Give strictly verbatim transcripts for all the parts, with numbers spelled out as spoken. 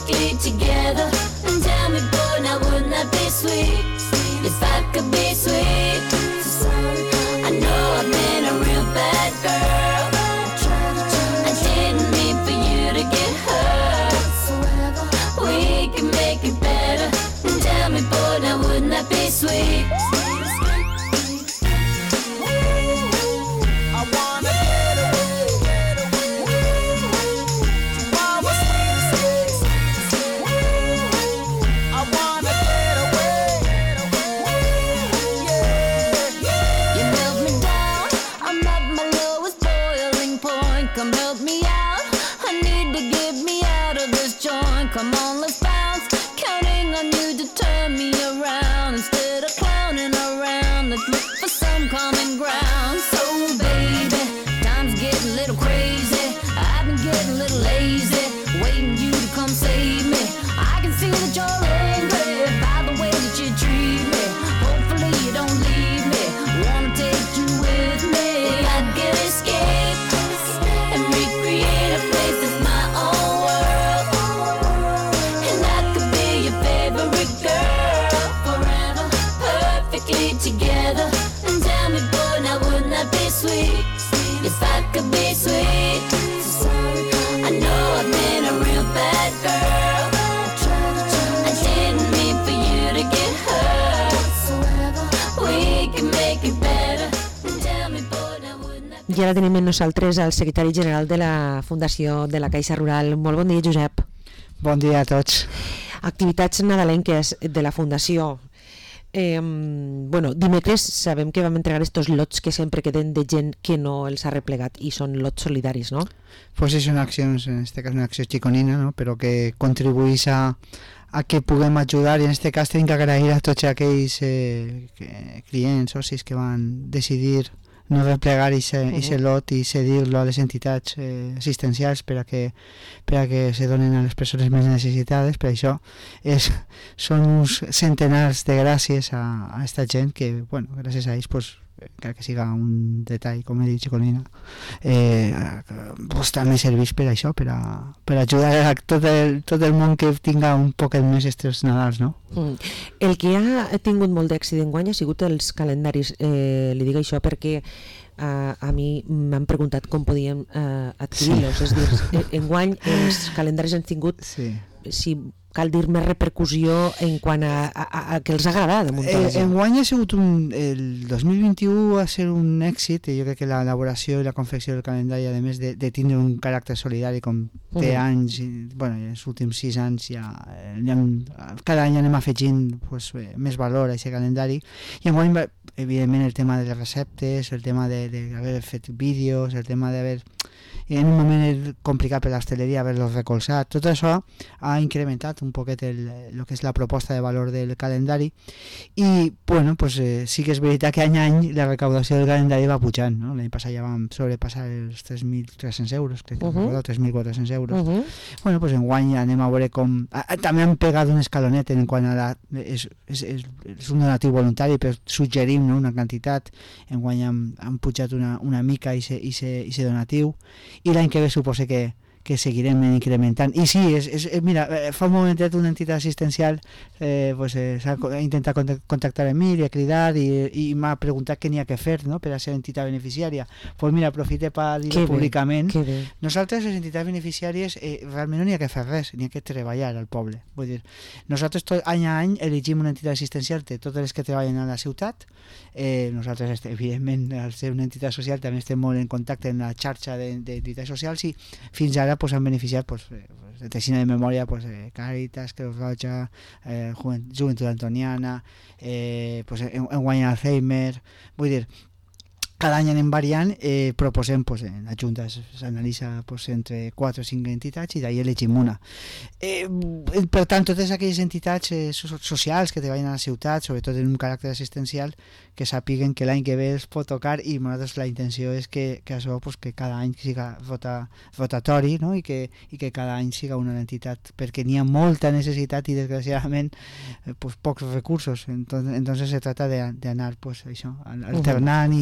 perfectly together. And tell me, boy, now wouldn't that be sweet? If I could be sweet. I know I've been a real bad girl. I didn't mean for you to get hurt. We can make it better. And tell me, boy, now wouldn't that be sweet? Come help me out. I need to get me out of this joint. Come on, let's bounce. Counting on you to turn me around. Instead of clowning around, let's look for some common ground. So baby, time's getting a little crazy. I've been getting a little lazy, waiting you to come save me. I can see that you're angry by the way that you treat me. Hopefully you don't leave me. Wanna take you with me. If I could escape and recreate a place that's my own world, and I could be your favorite girl forever, perfectly together. And tell me, boy, now wouldn't that be sweet? If I could be sweet. I know I've been a real bad girl. I didn't mean for you to get hurt. We can make it better. And tell me, boy, now wouldn't that be sweet? I ara tenim amb nosaltres el secretari general de la Fundació de la Caixa Rural. Molt bon dia, Josep. Bon dia a tots. Activitats nadalenques de la Fundació. Eh, bueno, dimecres sabem que vam entregar estos lots que sempre queden de gent que no els ha replegat i són lots solidaris, no? Pues sí, són accions, en este cas una acció xiconina, no? Però que contribueix a, a que puguem ajudar, i en este cas tenim que agrair a tots aquells eh, que, clients, socis que van decidir no replegar aquest uh-huh. lot i cedir-lo a les entitats eh, assistencials per a, que, per a que se donen a les persones més necessitades. Per això és, són uns centenars de gràcies a, a esta gent que, bueno, gràcies a ells, pues, encara que siga un detall, com he dit, xiconina, eh, pues, també serveix per això, per, a, per ajudar a tot el, tot el món que tinga un poquet més estos Nadals, no? Mm. El que ha tingut molt d'èxit enguany ha sigut els calendaris. Eh, li dic això perquè Uh, a mi m'han preguntat com podíem uh, adquirir-los, sí. És dir, enguany els calendaris han tingut, sí. si cal dir, més repercussió en quant a, a, a, a que els ha agradat. Eh, enguany ha sigut un, el dos mil vint-i-u va ser un èxit, i jo crec que l'elaboració i la confecció del calendari, a més de, de tindre un caràcter solidari com té uh-huh. anys, i, bueno, els últims sis anys ja, ja cada any anem afegint pues, més valor a aquest calendari, i enguany evidentment el tema de les receptes, el tema d'haver fet vídeos, el tema d'haver en un moment complicat per l'hostaleria haver-los recolzat, tot això ha incrementat un poquet el, el que és la proposta de valor del calendari, i bueno, pues, eh, sí que és veritat que any a any la recaudació del calendari va pujant, no? L'any passat ja vam sobrepassar els tres mil tres-cents euros, crec que uh-huh. tres mil quatre-cents euros. Uh-huh. Bueno, pues enguany anem a veure com... Ah, també han pegat un escalonet en quant a la... És, és, és, és un donatiu voluntari, però suggerim, no?, una quantitat. Enguany han, han pujat una, una mica i se donatiu, i l'any que ve suposa que, que seguirem incrementant. I sí, és, és, mira, fa un momentet una entitat assistencial eh, pues, eh, s'ha intentat contactar amb mi, li ha cridat i, i m'ha preguntat què n'hi ha que fer, no?, per a ser entitat beneficiària. Pues mira, aprofite per dir-ho públicament. Nosaltres, les entitats beneficiàries, eh, realment no n'hi ha que fer res, n'hi ha que treballar al poble. Vull dir, nosaltres tot, any a any elegim una entitat assistencial de totes les que treballen a la ciutat. Eh, nosaltres, evidentment, al ser una entitat social també estem molt en contacte en la xarxa d'entitats socials, i fins ara pues, han beneficiat pues, de Teixina de Memòria, pues, eh, Càritas, Creu Roja, eh, Joventut Antoniana, eh, pues, en, en guany Alzheimer. Vull dir, cada any anem variant, eh, proposem, pues, en la Junta s'analitza pues, entre quatre o cinc entitats i d'ahir elegim una. Eh, per tant, totes aquelles entitats eh, socials que treballen a la ciutat, sobretot en un caràcter assistencial, que sàpiguen que l'any que ve es pot tocar, i nosaltres la intenció és que, que això pues, que cada any siga vota, votatori, no?, I, que, i que cada any siga una entitat, perquè n'hi ha molta necessitat i desgraciadament eh, pues, pocs recursos. Entonces, entonces se trata de, de anar pues, això, alternant uh-huh. i ajudant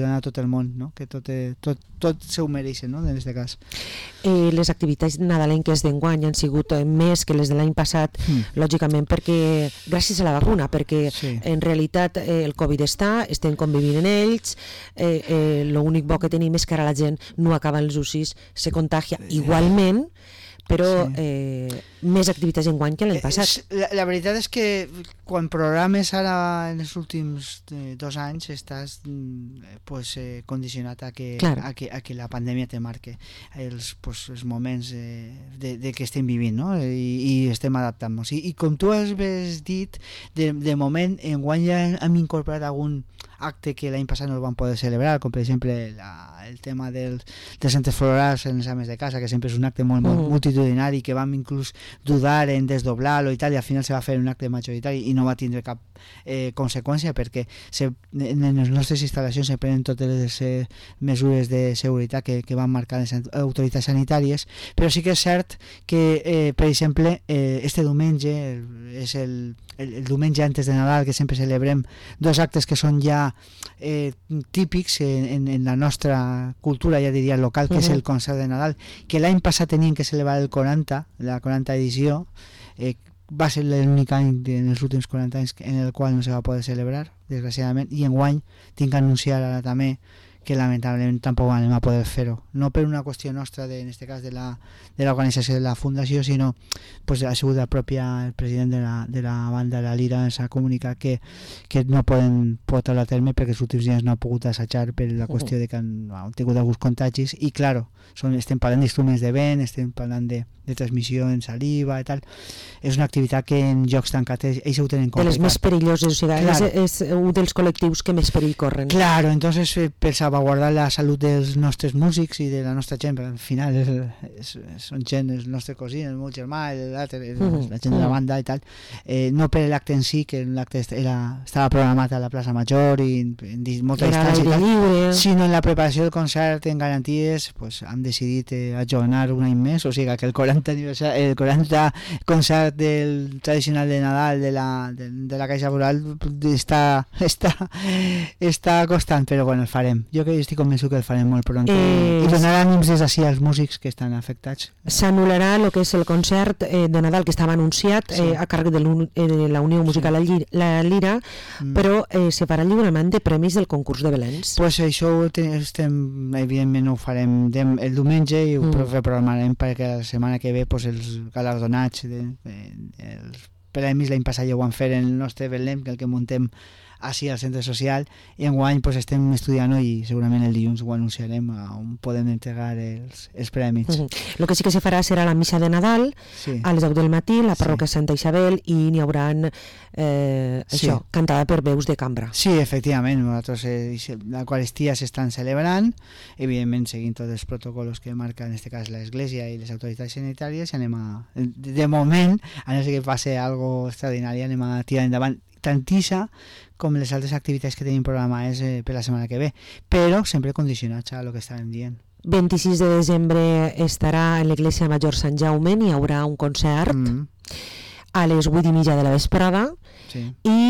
donar a tot el món, no? Que tot, eh, tot, tot se ho mereixen, no? En aquest cas. Eh, les activitats nadalenques d'enguany han sigut eh, més que les de l'any passat, mm. lògicament perquè gràcies a la vacuna, perquè sí. en realitat eh, el Covid està, estem convivint en ells, eh, eh, l'únic bo que tenim és que ara la gent no acaba els U C Is, se contagia igualment, però sí. eh, més activitats enguany que l'any passat. La, la veritat és que quan programes ara en els últims eh, dos anys estàs pues, eh, condicionat a que, a, que, a que la pandèmia te marque els, pues, els moments eh, de, de que estem vivint, no? I, i estem adaptant-nos. I, I com tu has dit, de, de moment enguany ja hem incorporat algun acte que l'any passat no el van poder celebrar, com per exemple la, el tema dels, dels centres florals en les ames de casa, que sempre és un acte molt, molt mm. multitudinari, que vam inclús dudar en desdoblar-lo i tal, i al final se va fer un acte majoritari i no va tindre cap eh, conseqüència, perquè se, en, en les nostres instal·lacions se prenen totes les eh, mesures de seguretat que, que van marcar les autoritats sanitàries, però sí que és cert que, eh, per exemple, eh, este diumenge el, és el El, el diumenge antes de Nadal, que sempre celebrem dos actes que són ja eh, típics en, en, en la nostra cultura, ja diria local, que uh-huh. és el concert de Nadal, que l'any passat tenien que celebrar el quaranta, la quaranta edició, eh, va ser l'únic any en els últims quaranta anys en el qual no se va poder celebrar, desgraciadament, i enguany tinc que anunciar ara també que lamentablement tampoc anem a poder fer-ho, no per una qüestió nostra de, en este cas de la de l'organització de la fundació, sinó pues, ha sigut el propi el president de la, de la banda, la Lira, s'ha comunicat que, que no poden portar-ho a terme perquè els últims dies no ha pogut assajar per la qüestió de que han, han tingut alguns contagis i claro, són, estem parlant d'instruments de vent, estem parlant de, de transmissió en saliva i tal, és una activitat que en jocs tancats ells ho tenen complicat. De les més perilloses, o sigui, claro. és, és un dels col·lectius que més perill corren. Claro, entonces per salvaguardar la salut dels nostres músics i de la nostra gent, perquè al final és, és, són gent, els nostres cosins, el meu germà, l'altre, uh-huh. la gent de la banda i tal, eh, no per l'acte en si, que l'acte era, estava programat a la plaça Major i en, en molta era distància i tal, lliure. Sinó en la preparació del concert en garanties, pues, han decidit eh, ajornar un any més, o sigui que el quaranta, el quaranta concert del tradicional de Nadal de la, de, de la Caixa Rural està, està, està costant, però bueno, el farem. Jo que estic convençut que el farem molt pront eh, i donar ànims des d'ací als músics que estan afectats. S'anul·larà el que és el concert eh, de Nadal que estava anunciat sí. eh, a càrrec de, eh, de la Unió Musical sí. La Lira, mm. però eh, se farà lliurament de premis del concurs de Belens. Pues això ho estem, evidentment ho farem dem, el diumenge i ho mm. reprogramarem perquè la setmana que ve pues, els galardonats de, de, els premis l'any passat ja ho van fer en el nostre Belém, que el que muntem així al centre social, i enguany pues, estem estudiant i segurament el dilluns ho anunciarem on podem entregar els, els premis. El uh-huh. que sí que se farà serà la missa de Nadal sí. a les deu del matí, la parròquia sí. Santa Isabel, i n'hi haurà eh, sí. això, cantada per veus de cambra. Sí, efectivament, nosaltres eh, l'Eucaristia s'estan celebrant, evidentment seguint tots els protocols que marca en aquest cas l'Església i les autoritats sanitàries, i anem a, de moment, a no ser que passi algo extraordinari, anem a tirar endavant tantissa com les altres activitats que tenim programades eh, per la setmana que ve, però sempre condicionats a el que estàvem dient. vint-i-sis de desembre estarà en l'Església Major Sant Jaume, hi haurà un concert mm. a les vuit i mitja de la vesprada sí.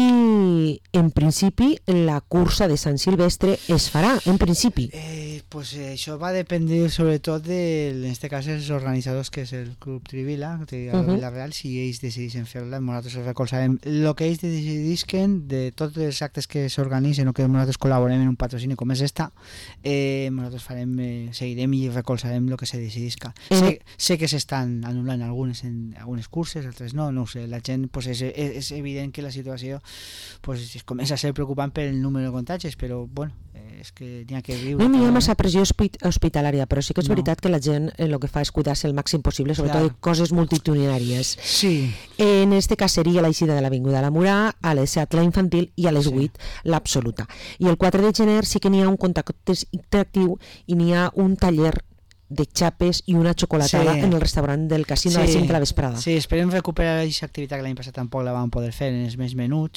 i en principi la cursa de Sant Silvestre es farà, en principi. Eh, pues eh, això va dependre sobretot de, en aquest cas, els organitzadors, que és el Club Trivila, que uh-huh. Vila Real, si ells decideixen fer-la, nosaltres els recolzarem. El que ells decidisquen, de tots els actes que s'organitzen o que nosaltres col·laborem en un patrocini com és esta, eh, nosaltres farem, eh, seguirem i recolzarem el que se decidisca. Uh-huh. Sé, sé que s'estan anul·lant algunes, en, algunes curses, altres no, no ho sé, la gent, pues, és, és, és evident que la situació pues, comença a ser preocupant per el número de contagis, però bueno, és que n'hi ha que viure. No n'hi ha massa pressió hospitalària, però sí que és no. veritat que la gent el que fa és cuidar-se el màxim possible, sobretot de coses multitudinàries. Sí. En este cas seria l'eixida de l'Avinguda de la Murà, a les set la infantil i a les vuit sí. l'absoluta. I el quatre de gener sí que n'hi ha un contacte interactiu i n'hi ha un taller de xapes i una xocolatada sí. en el restaurant del casino sí. a les cinc de la vesprada. Sí, esperem recuperar aquesta activitat que l'any passat tampoc la vam poder fer en els més menuts.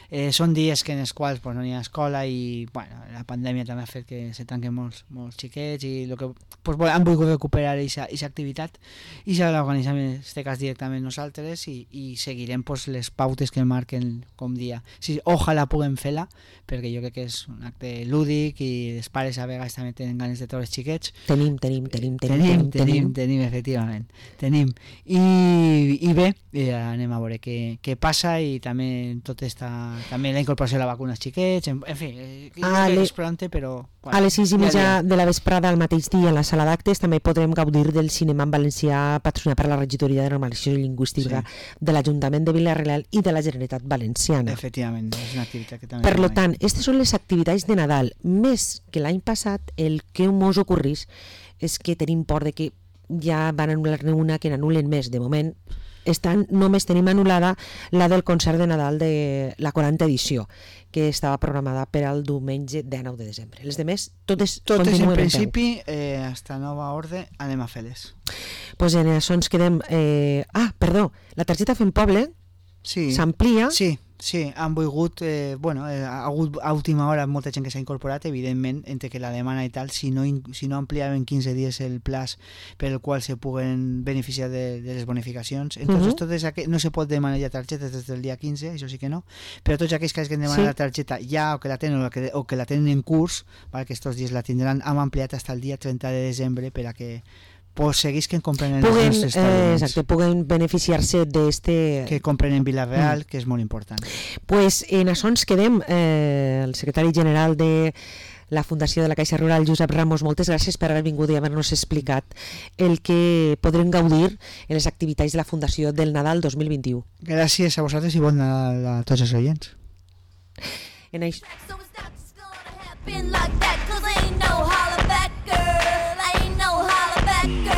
Eh, són dies que en els quals pues, no hi ha escola i bueno, la pandèmia també ha fet que se tanquen molts, molts xiquets i lo que, pues, han volgut recuperar aquesta activitat i ja l'organitzem en aquest cas directament nosaltres i, i seguirem pues, les pautes que marquen com dia. Sí, ojalà puguem fer-la perquè jo crec que és un acte lúdic i els pares a vegades també tenen ganes de treure els xiquets. Tenim, tenim, tenim, tenim, tenim, tenim, tenim efectivament, tenim. I, i bé, eh, anem a veure què, què passa i també tot esta, també la incorporació de la vacuna als xiquets, en, en fi, eh, ah, le... és pronte, però... Bueno, a les sis i mitja de la vesprada al mateix dia a la sala d'actes també podrem gaudir del cinema en valencià patrocinat per la Regidoria de Normalització Lingüística sí. de l'Ajuntament de Vila-real i de la Generalitat Valenciana. Efectivament, és una activitat que també... Per lo tant, aquestes són les activitats de Nadal. Més que l'any passat, el que mos ocorrís és que tenim por de que ja van anul·lar-ne una que n'anul·len més. De moment, estan, només tenim anul·lada la del concert de Nadal de la quaranta edició, que estava programada per al diumenge dinou de desembre. Les demés, totes, totes en principi, eh, hasta nova ordre, anem a fer-les. Pues en això ens quedem... Eh... Ah, perdó, la targeta Fem Poble sí. s'amplia... Sí, sí, han volgut... Eh, bueno, eh, ha hagut a última hora molta gent que s'ha incorporat, evidentment, entre que la demana i tal, si no, si no ampliaven quinze dies el plaç per el qual se puguen beneficiar de, de les bonificacions. Entonces, uh-huh. totes aqu... no se pot demanar ja targetes des del dia quinze, això sí que no, però tots aquells que han demanat sí. la targeta ja o que la tenen o que, o que la tenen en curs, vale, que estos dies la tindran, hem ampliat fins al dia trenta de desembre per a que pues seguís que compren en puguen, els nostres establiments. Eh, exacte, puguen beneficiar-se d'este... Que compren en Vila-real, mm. que és molt important. Pues en això ens quedem. Eh, el secretari general de la Fundació de la Caixa Rural, Josep Ramos, moltes gràcies per haver vingut i haver-nos explicat el que podrem gaudir en les activitats de la Fundació del Nadal dos mil vint-i-u. Gràcies a vosaltres i bon Nadal a tots els oients. En això... Been like that, cause ain't no holler back, girl. Ain't no holler back, girl.